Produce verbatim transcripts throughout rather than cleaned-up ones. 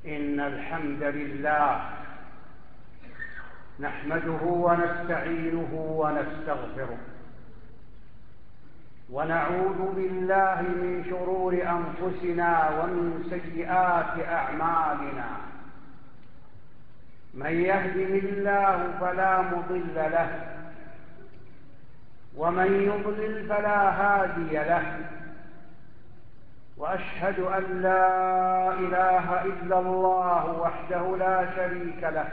إن الحمد لله نحمده ونستعينه ونستغفره ونعوذ بالله من شرور أنفسنا ومن سيئات أعمالنا. من يهده الله فلا مضل له ومن يضلل فلا هادي له، وأشهد أن لا إله إلا الله وحده لا شريك له،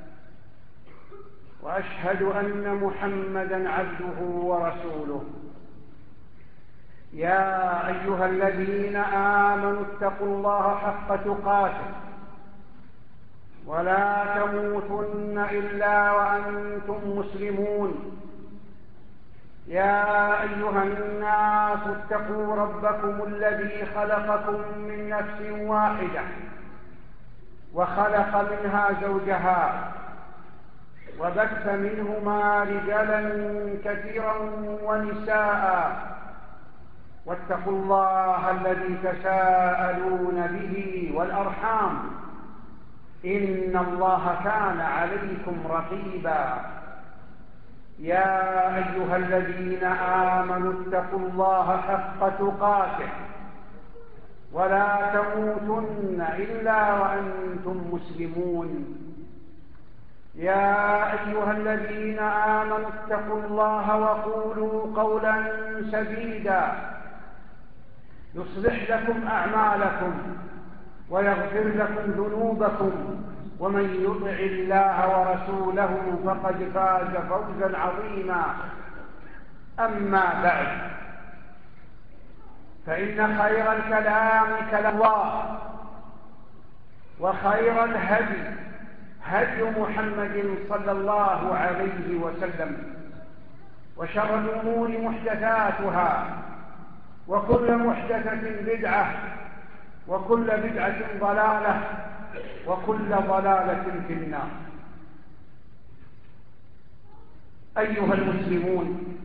وأشهد أن محمدًا عبده ورسوله. يا أيها الذين آمنوا اتقوا الله حق تقاته ولا تموتن إلا وأنتم مسلمون. يا أيها الناس اتقوا ربكم الذي خلقكم من نفس واحدة وخلق منها زوجها وبث منهما رجالا كثيرا ونساء، واتقوا الله الذي تساءلون به والأرحام إن الله كان عليكم رقيبا. يا أيها الذين آمنوا اتقوا الله حق تقاته ولا تموتن إلا وأنتم مسلمون. يا أيها الذين آمنوا اتقوا الله وقولوا قولا سديدا يصلح لكم أعمالكم ويغفر لكم ذنوبكم، ومن يطع الله ورسوله فقد فاز فوزا عظيما. أما بعد، فإن خير الكلام كلام الله، وخير الهدي هدي محمد صلى الله عليه وسلم، وشر الأمور محدثاتها، وكل محدثة بدعة، وكل بدعة ضلالة، وكل ضلالة في النار. أيها المسلمون،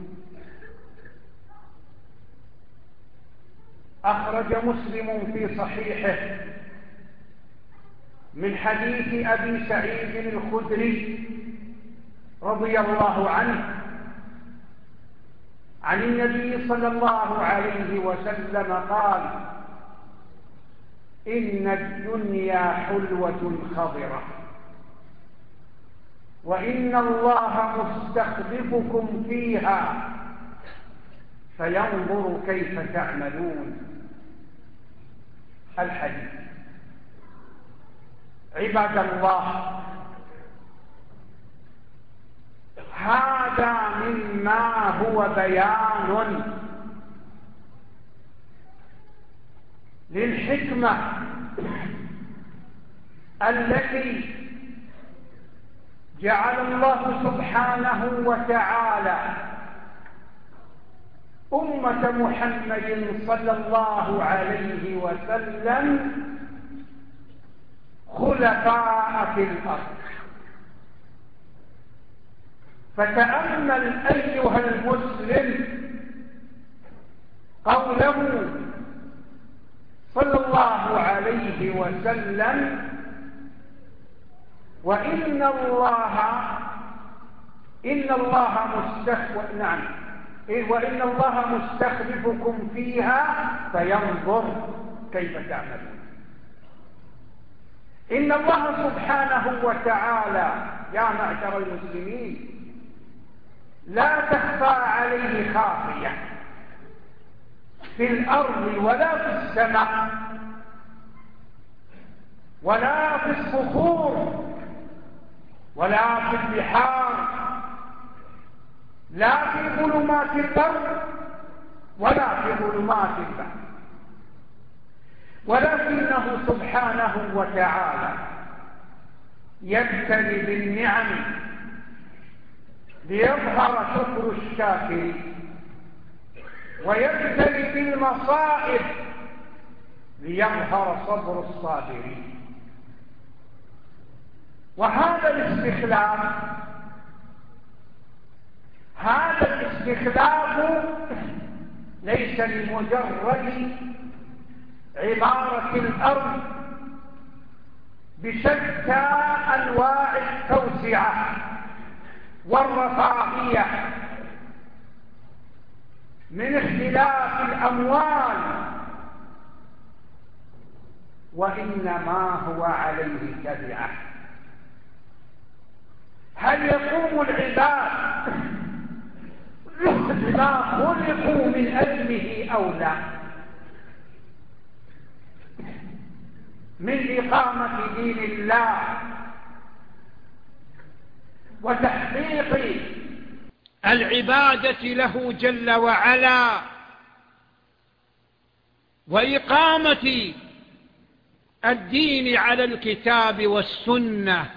أخرج مسلم في صحيحه من حديث أبي سعيد الخدري رضي الله عنه عن النبي صلى الله عليه وسلم قال: إن الدنيا حلوة خضرة، وإن الله مستخلفكم فيها فينظر كيف تعملون. الحديث. عباد الله، هذا مما هو بيان للحكمة التي جعل الله سبحانه وتعالى أمة محمد صلى الله عليه وسلم خلفاء في الأرض. فتأمل أيها المسلم قوله صلى الله عليه وسلم: وإن الله إن الله مستخلف نعم وإن الله مستخلفكم فيها فينظر كيف تعملون. إن الله سبحانه وتعالى يا معشر المسلمين لا تخفى عليه خافية في الأرض ولا في السماء ولا في الصخور ولا في البحار، لا في ظلمات الأرض ولا في ظلمات البحر، ولكنه سبحانه وتعالى يبتلي بالنعم ليظهر شكر الشاكرين، ويبتلي بالمصائب ليظهر صبر الصابرين. وهذا الاستخلاف هذا الاستخلاف ليس لمجرد عمارة الأرض بشتى أنواع التوسعة والرفاهية، من اختلاف الأموال، وإنما هو عليه تبعه. هل يقوم العباد بما خلقوا من أجله أو لا؟ من إقامة دين الله وتحقيق العبادة له جل وعلا وإقامة الدين على الكتاب والسنة،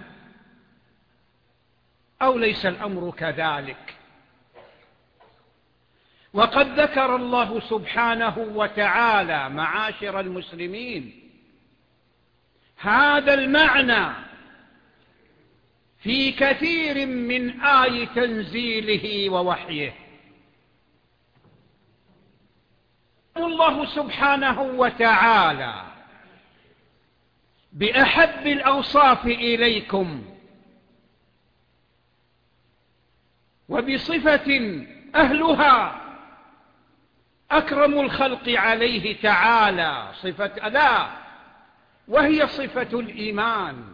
أو ليس الأمر كذلك؟ وقد ذكر الله سبحانه وتعالى معاشر المسلمين هذا المعنى في كثير من آي تنزيله ووحيه. الله سبحانه وتعالى بأحب الأوصاف إليكم وبصفة أهلها أكرم الخلق عليه تعالى، صفة ألا وهي صفة الإيمان.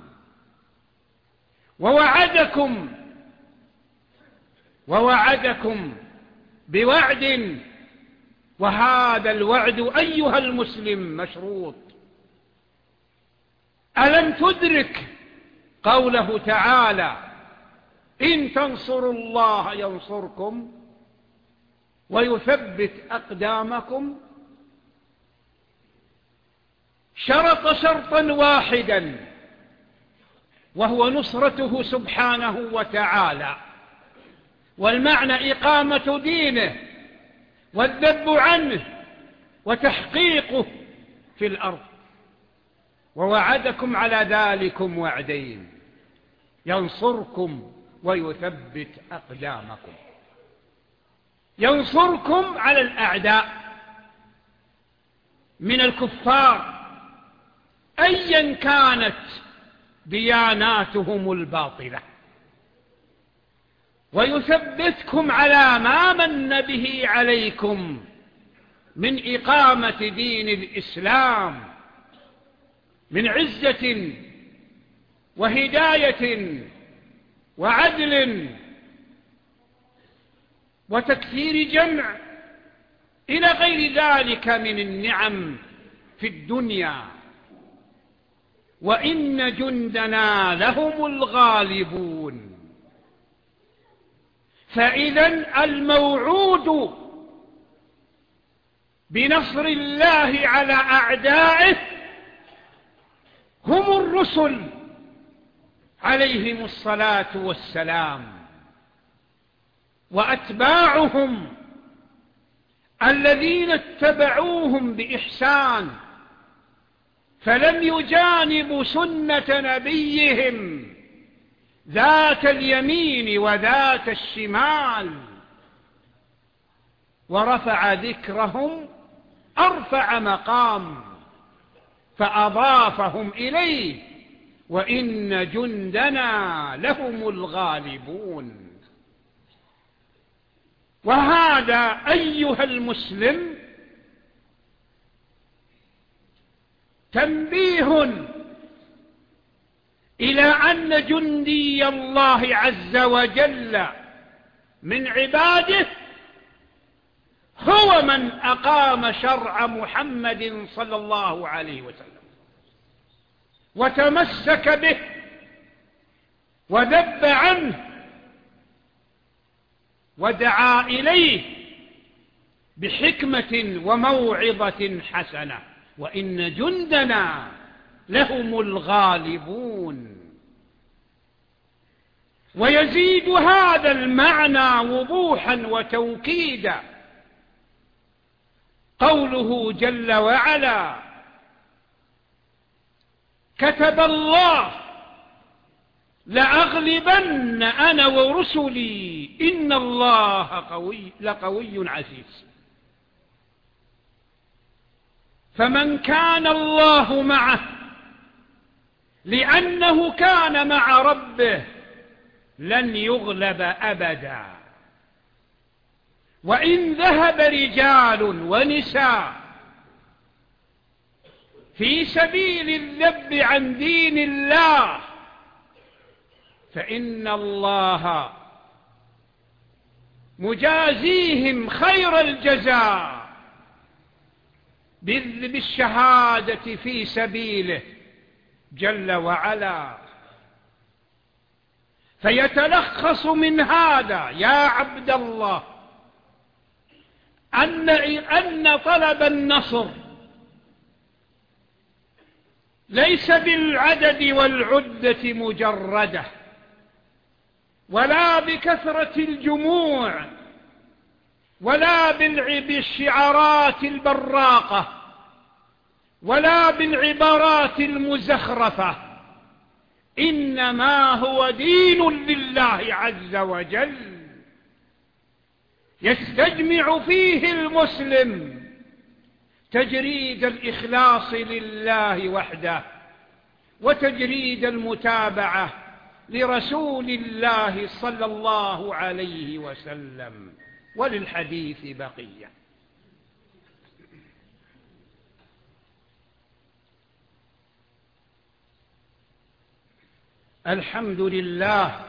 ووعدكم ووعدكم بوعد، وهذا الوعد أيها المسلم مشروط. ألم تدرك قوله تعالى: إن تنصروا الله ينصركم ويثبت أقدامكم؟ شرط شرطا واحدا، وهو نصرته سبحانه وتعالى، والمعنى إقامة دينه والذب عنه وتحقيقه في الأرض. ووعدكم على ذلكم وعدين: ينصركم ويثبت أقدامكم. ينصركم على الأعداء من الكفار أيا كانت دياناتهم الباطلة، ويثبتكم على ما من به عليكم من إقامة دين الإسلام، من عزة وهداية وعدل وتكثير جمع إلى غير ذلك من النعم في الدنيا. وإن جندنا لهم الغالبون. فإذا الموعود بنصر الله على أعدائه هم الرسل عليهم الصلاة والسلام، وأتباعهم الذين اتبعوهم بإحسان، فلم يجانبوا سنة نبيهم ذات اليمين وذات الشمال، ورفع ذكرهم أرفع مقام فأضافهم إليه: وإن جندنا لهم الغالبون. وهذا أيها المسلم تنبيه إلى أن جندي الله عز وجل من عباده هو من أقام شرع محمد صلى الله عليه وسلم وتمسك به وذب عنه ودعا إليه بحكمة وموعظة حسنة: وإن جندنا لهم الغالبون. ويزيد هذا المعنى وضوحا وتوكيدا قوله جل وعلا: كتب الله لأغلبن أنا ورسلي إن الله قوي لقوي عزيز. فمن كان الله معه لأنه كان مع ربه لن يغلب أبدا. وإن ذهب رجال ونساء في سبيل الذب عن دين الله فإن الله مجازيهم خير الجزاء بالشهادة في سبيله جل وعلا. فيتلخص من هذا يا عبد الله أن أن طلب النصر ليس بالعدد والعدة مجردة، ولا بكثرة الجموع، ولا بالشعارات البراقة، ولا بالعبارات المزخرفة، إنما هو دين لله عز وجل يستجمع فيه المسلم تجريد الإخلاص لله وحده، وتجريد المتابعة لرسول الله صلى الله عليه وسلم. وللحديث بقية. الحمد لله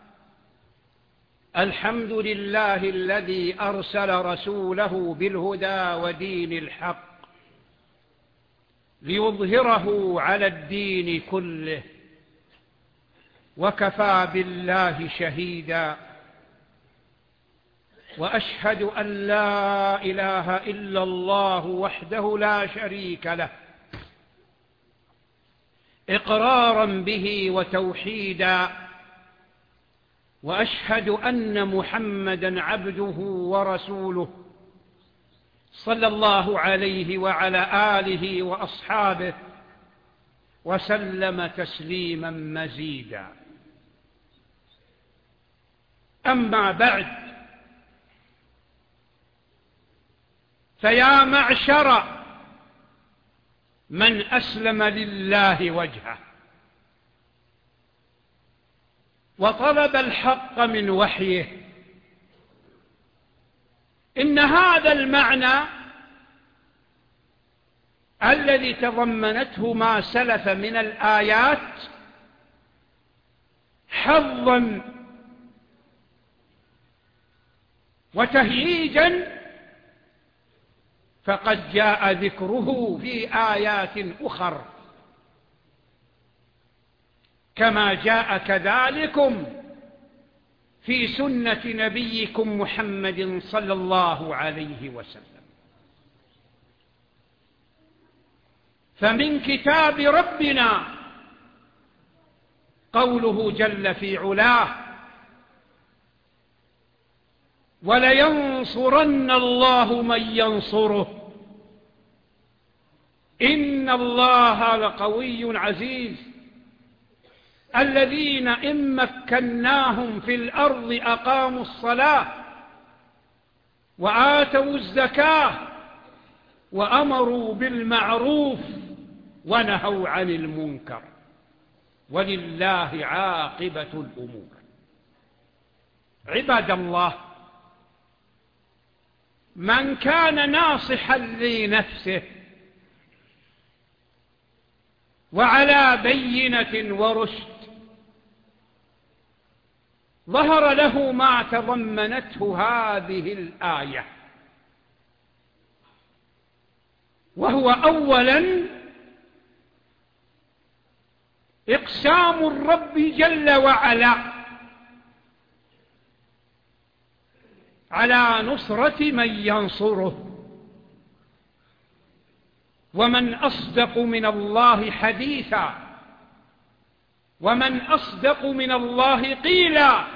الحمد لله الذي أرسل رسوله بالهدى ودين الحق ليظهره على الدين كله، وكفى بالله شهيدا. وأشهد أن لا إله إلا الله وحده لا شريك له إقرارا به وتوحيدا، وأشهد أن محمدا عبده ورسوله صلى الله عليه وعلى آله وأصحابه وسلم تسليما مزيدا. أما بعد، فيا معشر من أسلم لله وجهه وطلب الحق من وحيه، إن هذا المعنى الذي تضمنته ما سلف من الآيات حظا وتهييجا فقد جاء ذكره في آيات أخر، كما جاء كذلكم في سنة نبيكم محمد صلى الله عليه وسلم. فمن كتاب ربنا قوله جل في علاه: ولينصرن الله من ينصره إن الله لقوي عزيز. الذين إن مكناهم في الأرض أقاموا الصلاة وآتوا الزكاة وأمروا بالمعروف ونهوا عن المنكر ولله عاقبة الأمور. عباد الله، من كان ناصحا لنفسه وعلى بينة ورشد ظهر له ما تضمنته هذه الآية، وهو أولا إقسام الرب جل وعلا على نصرة من ينصره. ومن أصدق من الله حديثا ومن أصدق من الله قيلا.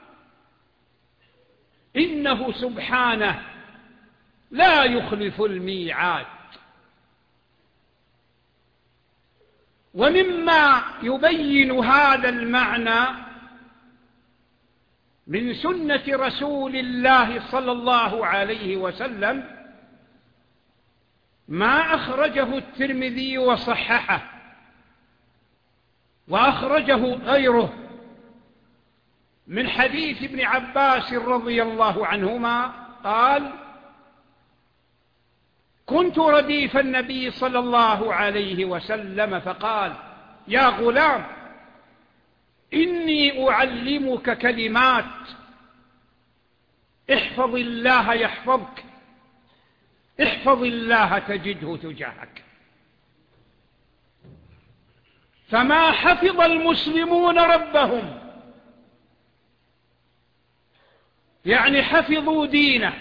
إنه سبحانه لا يخلف الميعاد. ومما يبين هذا المعنى من سنة رسول الله صلى الله عليه وسلم ما أخرجه الترمذي وصححه وأخرجه غيره من حديث ابن عباس رضي الله عنهما قال: كنت رديف النبي صلى الله عليه وسلم فقال: يا غلام، إني أعلمك كلمات، احفظ الله يحفظك، احفظ الله تجده تجاهك. فما حفظ المسلمون ربهم، يعني حفظوا دينه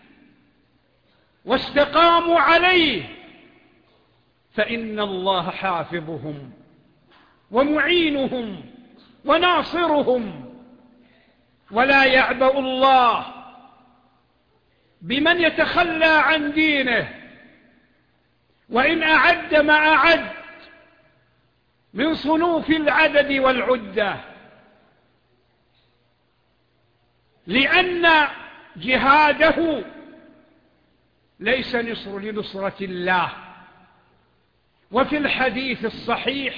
واستقاموا عليه، فإن الله حافظهم ومعينهم وناصرهم. ولا يعبأ الله بمن يتخلى عن دينه، وإن أعد ما أعد من صنوف العدد والعدة، لأن جهاده ليس نصر لنصرة الله. وفي الحديث الصحيح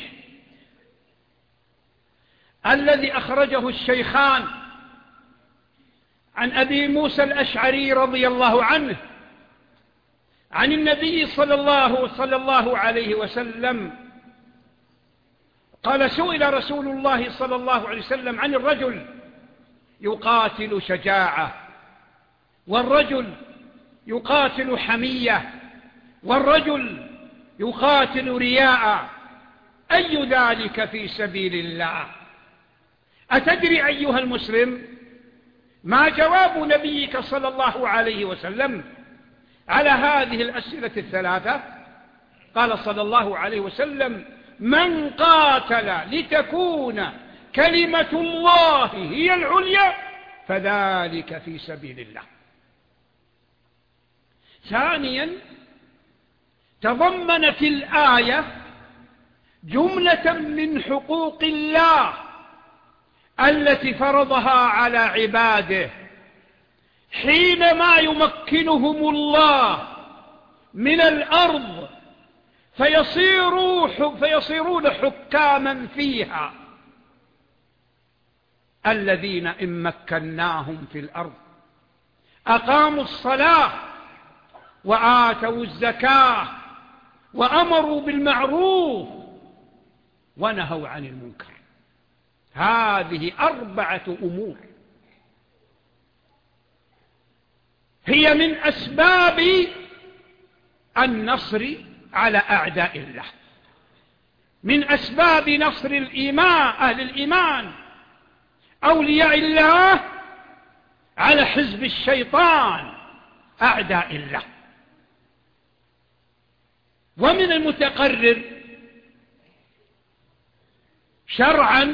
الذي أخرجه الشيخان عن أبي موسى الأشعري رضي الله عنه عن النبي صلى الله, صلى الله عليه وسلم قال: سئل رسول الله صلى الله عليه وسلم عن الرجل يقاتل شجاعة، والرجل يقاتل حمية، والرجل يقاتل رياء، أي ذلك في سبيل الله؟ أتدري أيها المسلم ما جواب نبيك صلى الله عليه وسلم على هذه الأسئلة الثلاثة؟ قال صلى الله عليه وسلم: من قاتل لتكون كلمة الله هي العليا فذلك في سبيل الله. ثانيا، تضمنت الآية جملة من حقوق الله التي فرضها على عباده حينما يمكنهم الله من الأرض فيصيروا فيصيرون حكاما فيها. الذين إن مكناهم في الأرض أقاموا الصلاة وآتوا الزكاة وأمروا بالمعروف ونهوا عن المنكر. هذه أربعة أمور هي من أسباب النصر على أعداء الله، من أسباب نصر الإيمان أهل الإيمان أولياء الله على حزب الشيطان أعداء الله. ومن المتقرر شرعا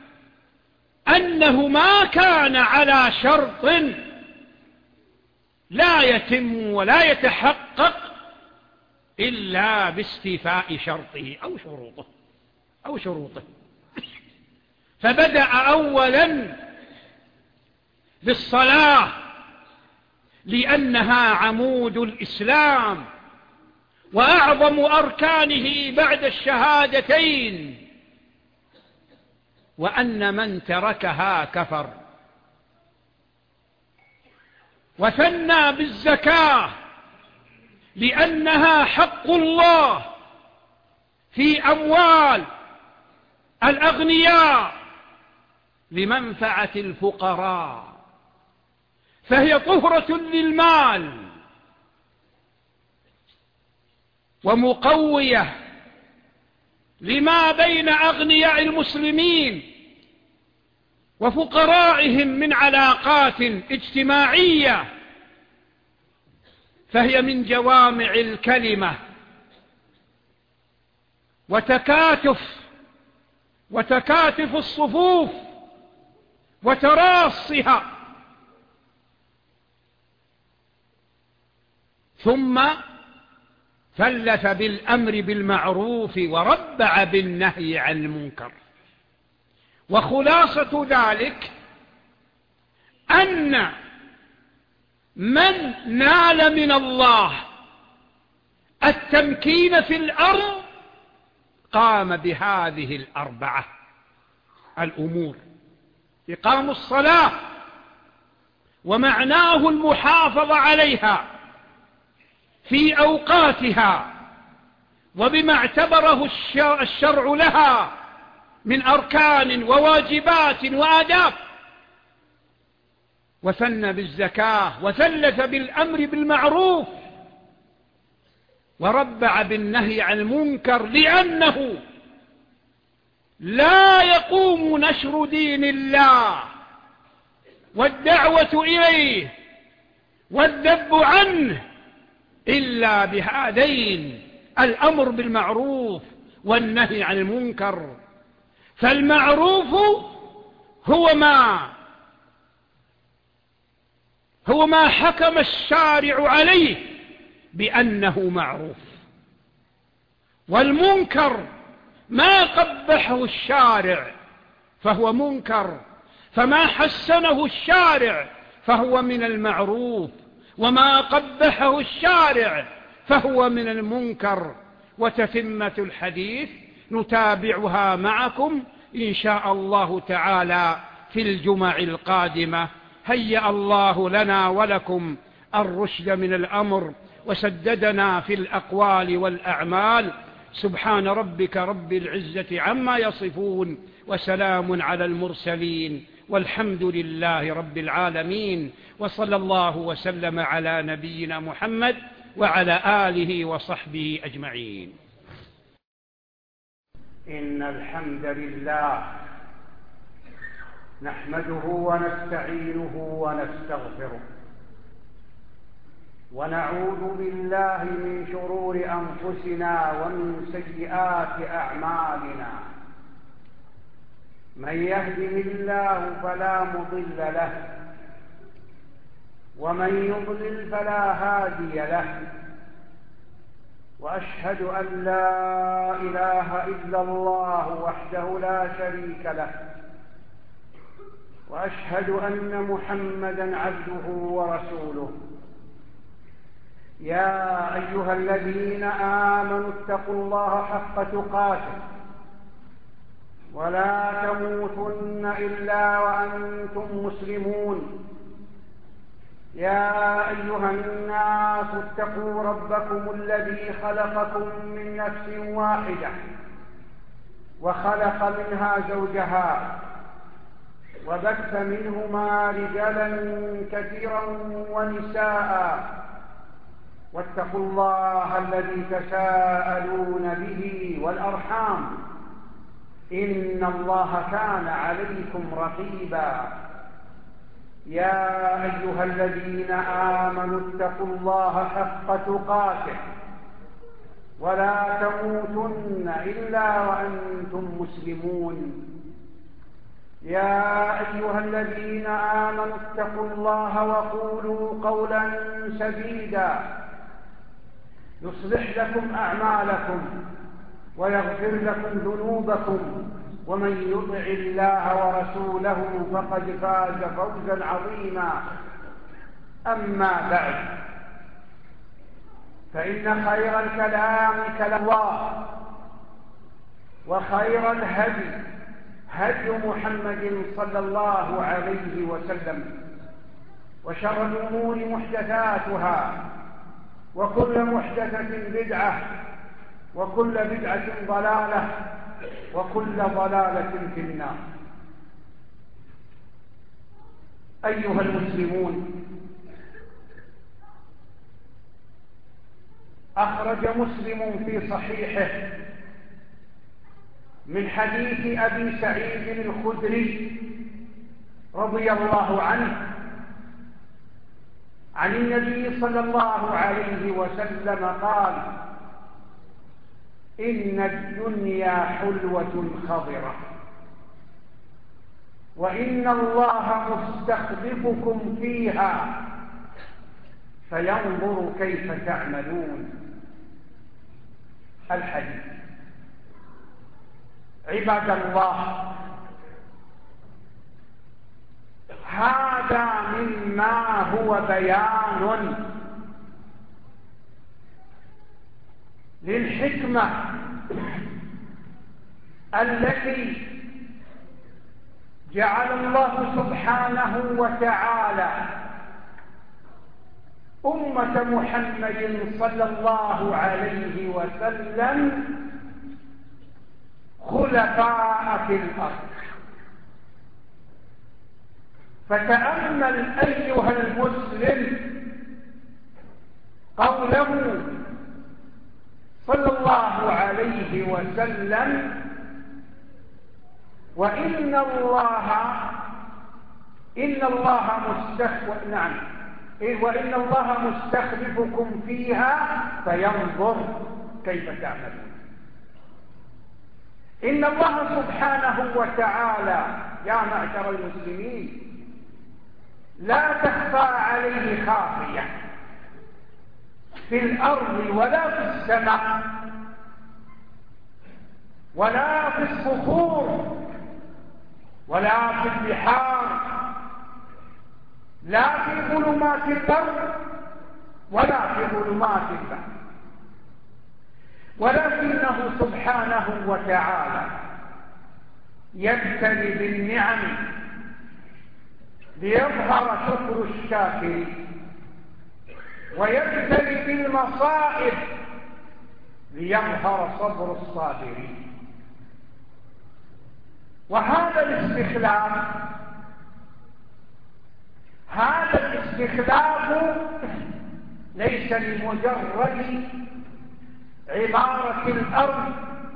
أنه ما كان على شرط لا يتم ولا يتحقق إلا باستيفاء شرطه أو شروطه أو شروطه فبدأ أولا بالصلاة لأنها عمود الإسلام وأعظم أركانه بعد الشهادتين، وأن من تركها كفر. وثنى بالزكاة لأنها حق الله في أموال الأغنياء لمنفعة الفقراء، فهي طهرة للمال ومقوية لما بين أغنياء المسلمين وفقرائهم من علاقات اجتماعية، فهي من جوامع الكلمة وتكاتف وتكاتف الصفوف وتراصها. ثم ثلث بالأمر بالمعروف وربع بالنهي عن المنكر. وخلاصة ذلك أن من نال من الله التمكين في الأرض قام بهذه الأربعة: الأمور. إقام الصلاة ومعناه المحافظة عليها في أوقاتها وبما اعتبره الشرع لها من أركان وواجبات وآداب. وثنى بالزكاة وثلث بالأمر بالمعروف وربع بالنهي عن المنكر، لأنه لا يقوم نشر دين الله والدعوة إليه والذب عنه إلا بهذين: الأمر بالمعروف والنهي عن المنكر. فالمعروف هو ما هو ما حكم الشارع عليه بأنه معروف، والمنكر ما قبحه الشارع فهو منكر، فما حسنه الشارع فهو من المعروف، وما قبحه الشارع فهو من المنكر. وتتمة الحديث نتابعها معكم إن شاء الله تعالى في الجمع القادمة. هيأ الله لنا ولكم الرشد من الأمر وسددنا في الأقوال والأعمال. سبحان ربك رب العزة عما يصفون وسلام على المرسلين والحمد لله رب العالمين، وصلى الله وسلم على نبينا محمد وعلى آله وصحبه أجمعين. إن الحمد لله نحمده ونستعينه ونستغفره ونعوذ بالله من شرور أنفسنا ومن سيئات أعمالنا. من يهده الله فلا مضل له ومن يضلل فلا هادي له. وأشهد أن لا إله إلا الله وحده لا شريك له، وأشهد أن محمدًا عبده ورسوله. يا أيها الذين آمنوا اتقوا الله حق تقاته ولا تموتن إلا وأنتم مسلمون. يا أيها الناس اتقوا ربكم الذي خلقكم من نفس واحدة وخلق منها زوجها وبث منهما رجالا كثيرا ونساء. واتقوا الله الذي تساءلون به والأرحام إن الله كان عليكم رقيبا. يا أيها الذين آمنوا اتقوا الله حق تقاته ولا تموتن إلا وأنتم مسلمون. يا أيها الذين آمنوا اتقوا الله وقولوا قولا سديدا يصلح لكم أعمالكم ويغفر لكم ذنوبكم، ومن يطع الله ورسوله فقد فاز فوزا عظيما. أما بعد، فإن خير الكلام كلام الله، وخير الهدي هدي محمد صلى الله عليه وسلم، وشر الأمور محدثاتها، وكل محدثة بدعة، وكل بدعة ضلالة، وكل ضلالة في النار. أيها المسلمون، أخرج مسلم في صحيحه من حديث أبي سعيد الخدري رضي الله عنه عن النبي صلى الله عليه وسلم قال: إن الدنيا حلوة خضرة، وإن الله مستخلفكم فيها فينظر كيف تعملون. الحديث. عباد الله، هذا مما هو بيان للحكمة التي جعل الله سبحانه وتعالى أمة محمد صلى الله عليه وسلم خلفاء في الأرض. فتأمل أيها المسلم قوله صلى الله عليه وسلم: وإن الله إن الله مستخلف نعم وإن الله مستخلفكم فيها فينظر كيف تعملون. إن الله سبحانه وتعالى يا معشر المسلمين لا تخفى عليه خافية في الأرض ولا في السماء ولا في الصخور ولا في البحار، لا في ظلمات البر ولا في ظلمات البحر، ولكنه سبحانه وتعالى يبتلي بالنعم ليظهر شكر الشاكرين، ويبتلي بالمصائب ليظهر صبر الصابرين. وهذا الاستخلاف هذا الاستخلاف ليس لمجرد عمارة الأرض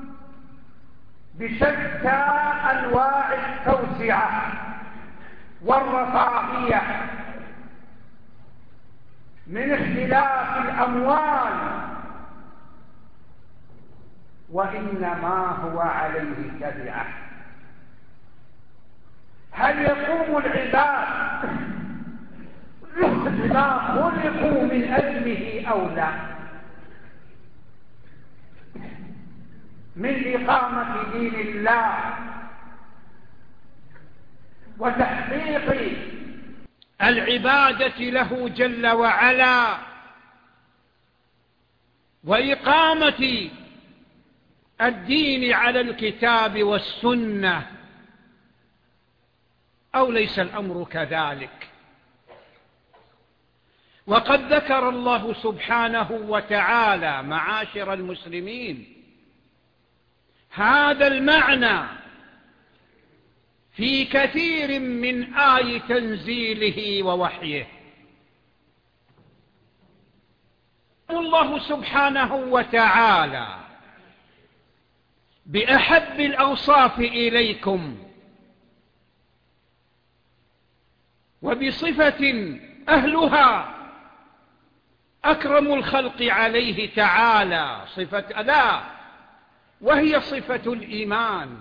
بشتى أنواع التوسعة والرفاهية من اختلاف الأموال، وإنما هو عليه تبعه. هل يقوم العباد بما خلقوا من أجله أو لا؟ من إقامة دين الله وتحقيق العبادة له جل وعلا وإقامة الدين على الكتاب والسنة، أو ليس الأمر كذلك؟ وقد ذكر الله سبحانه وتعالى معاشر المسلمين هذا المعنى في كثير من آي تنزيله ووحيه. الله سبحانه وتعالى بأحب الأوصاف إليكم وبصفة أهلها أكرم الخلق عليه تعالى، صفة ألا وهي صفة الإيمان.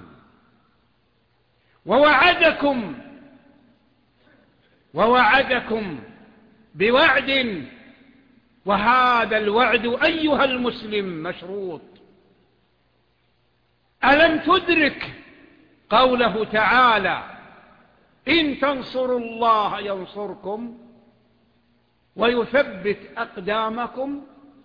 ووعدكم ووعدكم بوعد، وهذا الوعد أيها المسلم مشروط. ألم تدرك قوله تعالى: إن تنصروا الله ينصركم ويثبت أقدامكم؟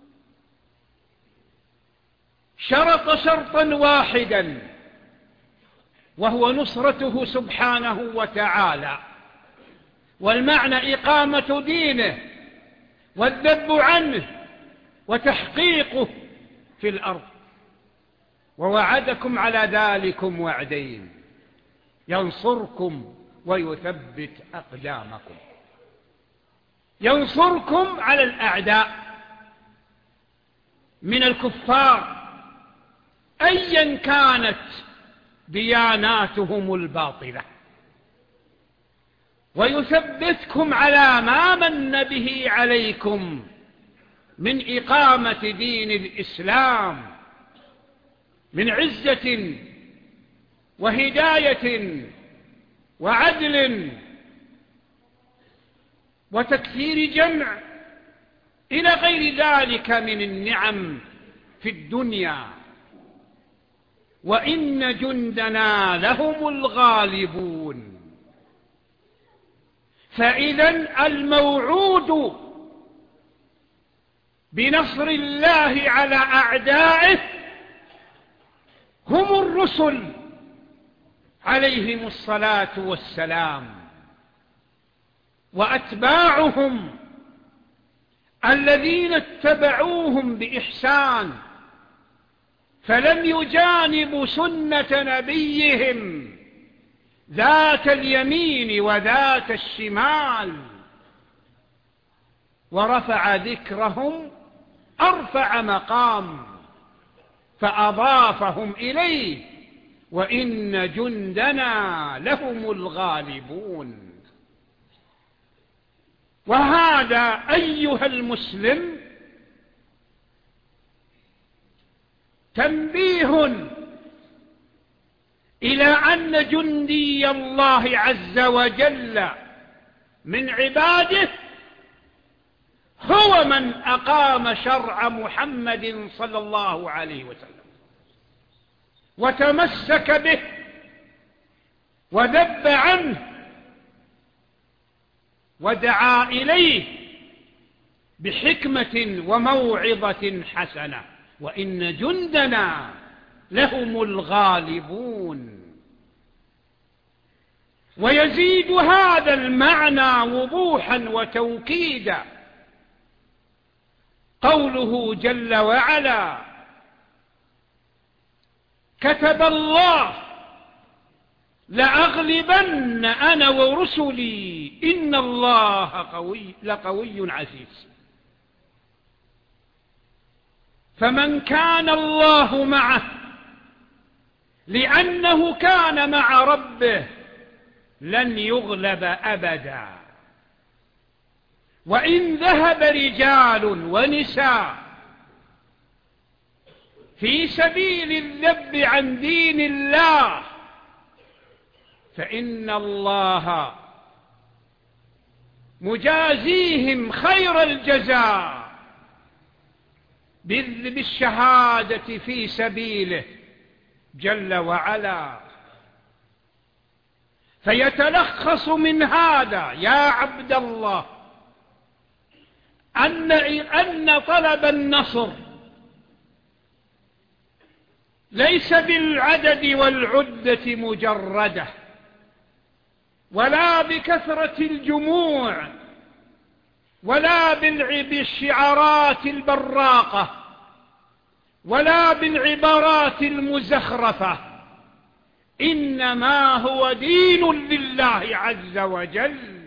شرط شرطا واحدا وهو نصرته سبحانه وتعالى، والمعنى إقامة دينه والذب عنه وتحقيقه في الأرض. ووعدكم على ذلكم وعدين: ينصركم ويثبت أقدامكم. ينصركم على الأعداء من الكفار أيا كانت دياناتهم الباطلة، ويثبتكم على ما من به عليكم من إقامة دين الإسلام، من عزة وهداية وعدل وتكثير جمع إلى غير ذلك من النعم في الدنيا. وإن جندنا لهم الغالبون. فإذا الموعود بنصر الله على أعدائه هم الرسل عليهم الصلاة والسلام وأتباعهم الذين اتبعوهم بإحسان فلم يجانبوا سنة نبيهم ذات اليمين وذات الشمال، ورفع ذكرهم أرفع مقام فأضافهم إليه، وإن جندنا لهم الغالبون. وهذا أيها المسلم تنبيه إلى أن جندي الله عز وجل من عباده هو من أقام شرع محمد صلى الله عليه وسلم وتمسك به وذب عنه ودعا إليه بحكمة وموعظة حسنة، وإن جندنا لهم الغالبون. ويزيد هذا المعنى وضوحا وتوكيدا قوله جل وعلا: كتب الله لأغلبن أنا ورسلي إن الله قوي لقوي عزيز. فمن كان الله معه لأنه كان مع ربه لن يغلب أبدا. وإن ذهب رجال ونساء في سبيل الذب عن دين الله فإن الله مجازيهم خير الجزاء بالشهادة في سبيله جل وعلا. فيتلخص من هذا يا عبد الله أن أن طلب النصر ليس بالعدد والعدة مجردة، ولا بكثرة الجموع، ولا بالشعارات البراقة، ولا بالعبارات المزخرفة، إنما هو دين لله عز وجل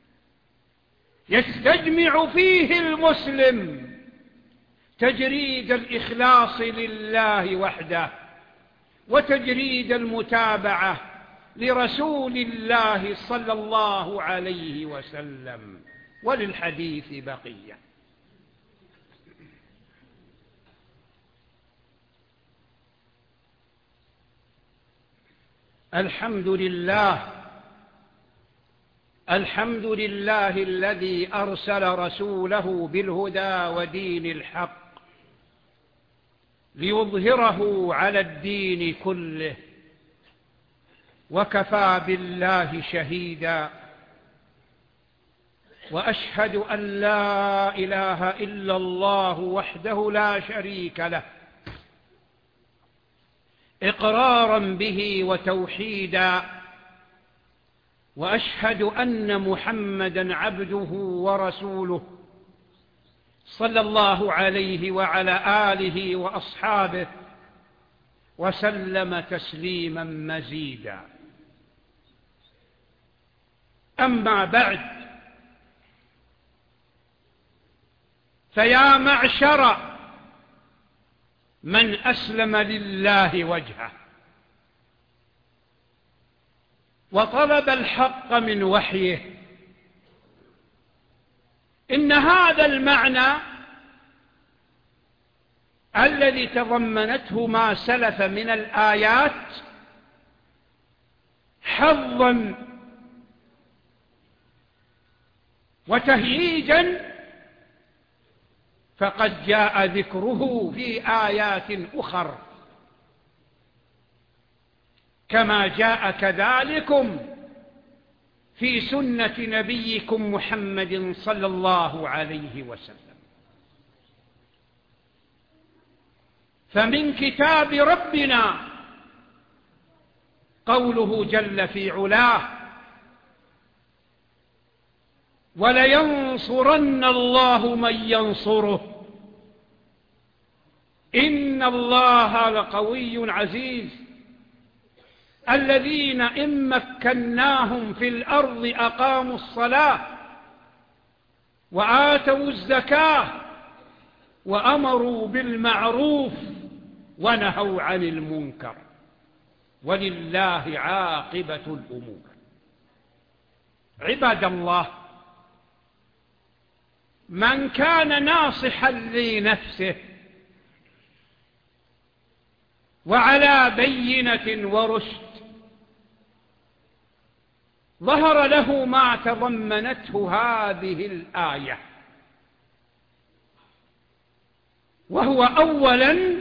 يستجمع فيه المسلم تجريد الإخلاص لله وحده وتجريد المتابعة لرسول الله صلى الله عليه وسلم. وللحديث بقية. الحمد لله الحمد لله الذي أرسل رسوله بالهدى ودين الحق ليظهره على الدين كله، وكفى بالله شهيدا. وأشهد أن لا إله إلا الله وحده لا شريك له إقرارا به وتوحيدا، وأشهد أن محمدا عبده ورسوله صلى الله عليه وعلى آله وأصحابه وسلم تسليما مزيدا. أما بعد، فيا معشر من أسلم لله وجهه وطلب الحق من وحيه، إن هذا المعنى الذي تضمنته ما سلف من الآيات حظا وتهييجا فقد جاء ذكره في آيات أخر، كما جاء كذلكم في سنة نبيكم محمد صلى الله عليه وسلم. فمن كتاب ربنا قوله جل في علاه: ولينصرن الله من ينصره إن الله لقوي عزيز. الذين إن مكناهم في الأرض أقاموا الصلاة وآتوا الزكاة وأمروا بالمعروف ونهوا عن المنكر ولله عاقبة الأمور. عباد الله، من كان ناصحا لنفسه وعلى بينة ورشد ظهر له ما تضمنته هذه الآية، وهو أولا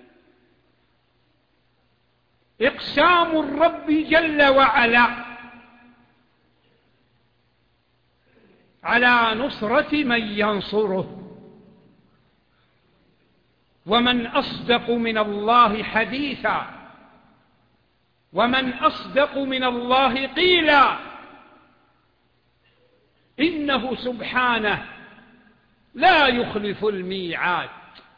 إقسام الرب جل وعلا على نصرة من ينصره. ومن أصدق من الله حديثا ومن أصدق من الله قيلا إنه سبحانه لا يخلف الميعاد.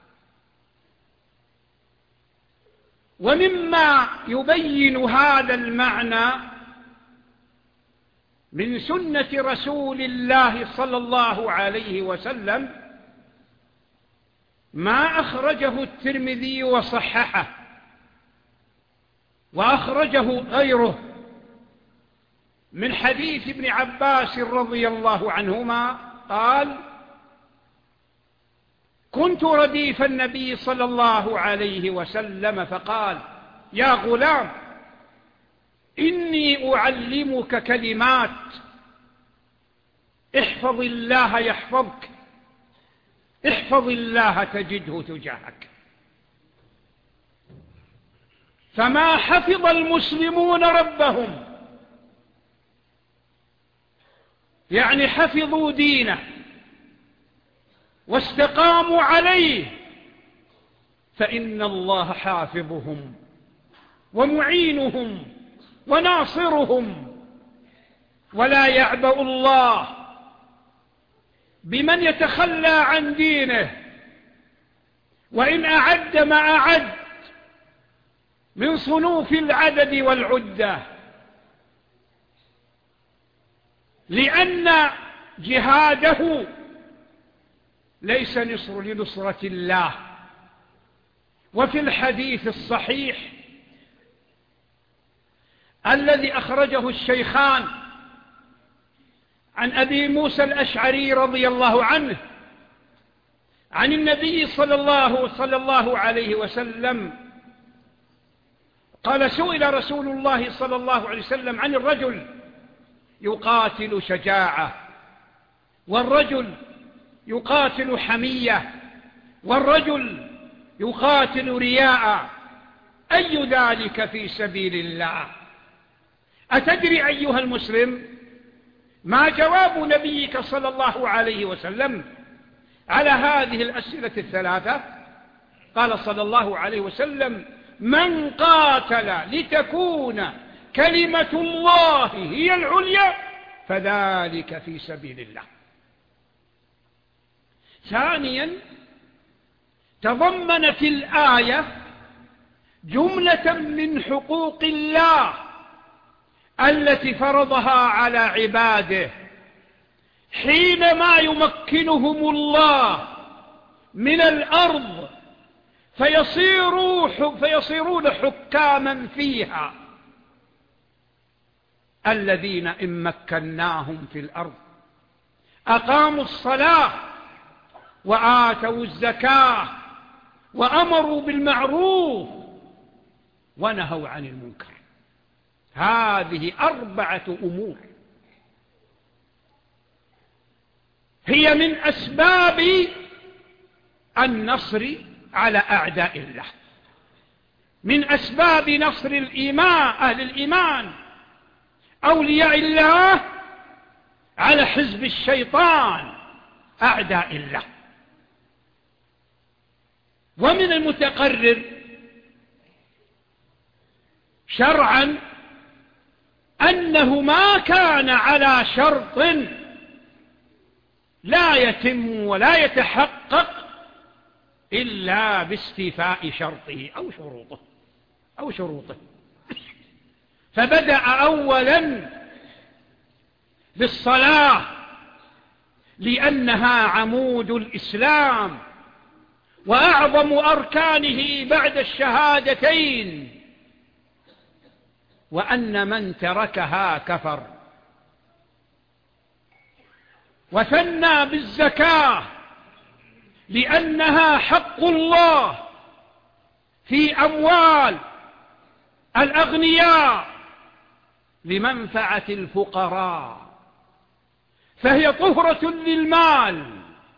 ومما يبين هذا المعنى من سنة رسول الله صلى الله عليه وسلم ما أخرجه الترمذي وصححه وأخرجه غيره من حديث ابن عباس رضي الله عنهما قال: كنت رديف النبي صلى الله عليه وسلم فقال: يا غلام، إني أعلمك كلمات، احفظ الله يحفظك، احفظ الله تجده تجاهك. فما حفظ المسلمون ربهم، يعني حفظوا دينه واستقاموا عليه، فإن الله حافظهم ومعينهم وناصرهم. ولا يعبأ الله بمن يتخلى عن دينه، وإن أعد ما أعد من صنوف العدد والعدة، لأن جهاده ليس نصر لنصرة الله. وفي الحديث الصحيح الذي أخرجه الشيخان عن أبي موسى الأشعري رضي الله عنه عن النبي صلى الله, صلى الله عليه وسلم قال: سئل رسول الله صلى الله عليه وسلم عن الرجل يقاتل شجاعة، والرجل يقاتل حمية، والرجل يقاتل رياء، أي ذلك في سبيل الله؟ أتدري أيها المسلم ما جواب نبيك صلى الله عليه وسلم على هذه الأسئلة الثلاثة؟ قال صلى الله عليه وسلم: من قاتل لتكون كلمة الله هي العليا فذلك في سبيل الله. ثانيا، تضمن في الآية جملة من حقوق الله التي فرضها على عباده حينما يمكنهم الله من الأرض فيصيروا فيصيرون حكاما فيها. الذين إن مكناهم في الأرض أقاموا الصلاة وآتوا الزكاة وأمروا بالمعروف ونهوا عن المنكر. هذه أربعة أمور هي من أسباب النصر على أعداء الله، من أسباب نصر الإيمان أهل الإيمان أولياء الله على حزب الشيطان أعداء الله. ومن المتقرر شرعا أنه ما كان على شرط لا يتم ولا يتحقق إلا باستيفاء شرطه أو شروطه أو شروطه فبدأ أولا بالصلاة لأنها عمود الإسلام وأعظم أركانه بعد الشهادتين، وأن من تركها كفر. وثنى بالزكاة لأنها حق الله في أموال الأغنياء لمنفعة الفقراء، فهي طهرة للمال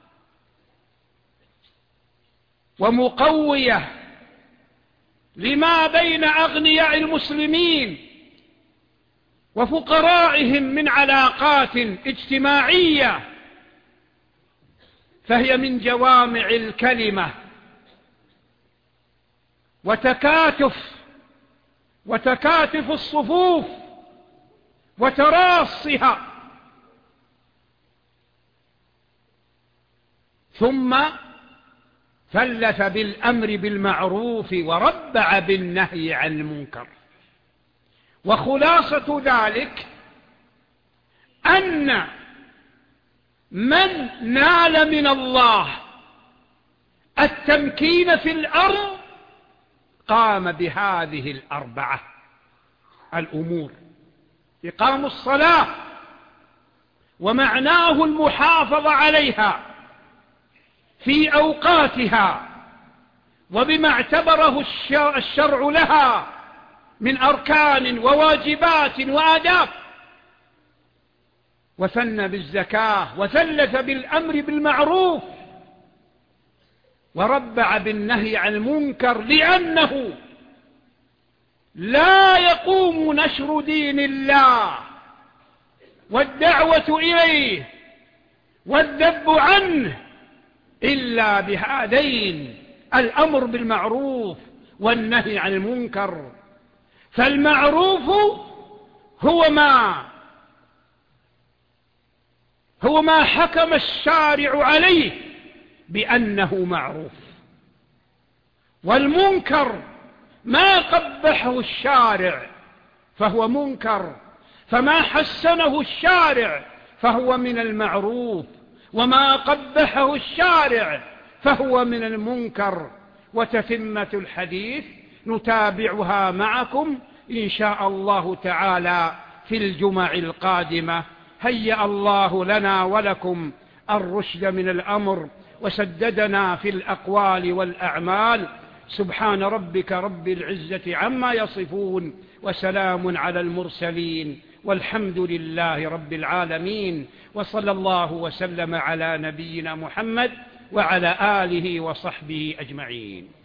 ومقوية لما بين أغنياء المسلمين وفقرائهم من علاقات اجتماعية، فهي من جوامع الكلمة وتكاتف وتكاتف الصفوف وتراصها. ثم ثلث بالأمر بالمعروف وربع بالنهي عن المنكر. وخلاصة ذلك أن من نال من الله التمكين في الأرض قام بهذه الأربعة الأمور: إقام الصلاة ومعناه المحافظة عليها في أوقاتها وبما اعتبره الشرع لها من أركان وواجبات وآداب. وثنى بالزكاة وثلث بالأمر بالمعروف وربع بالنهي عن المنكر، لأنه لا يقوم نشر دين الله والدعوة إليه والذب عنه إلا بهذين: الأمر بالمعروف والنهي عن المنكر. فالمعروف هو ما هو ما حكم الشارع عليه بأنه معروف، والمنكر ما قبحه الشارع فهو منكر، فما حسنه الشارع فهو من المعروف، وما قبحه الشارع فهو من المنكر. وتتمة الحديث نتابعها معكم إن شاء الله تعالى في الجمع القادمة. هيأ الله لنا ولكم الرشد من الأمر وسددنا في الأقوال والأعمال. سبحان ربك رب العزة عما يصفون وسلام على المرسلين والحمد لله رب العالمين، وصلى الله وسلم على نبينا محمد وعلى آله وصحبه أجمعين.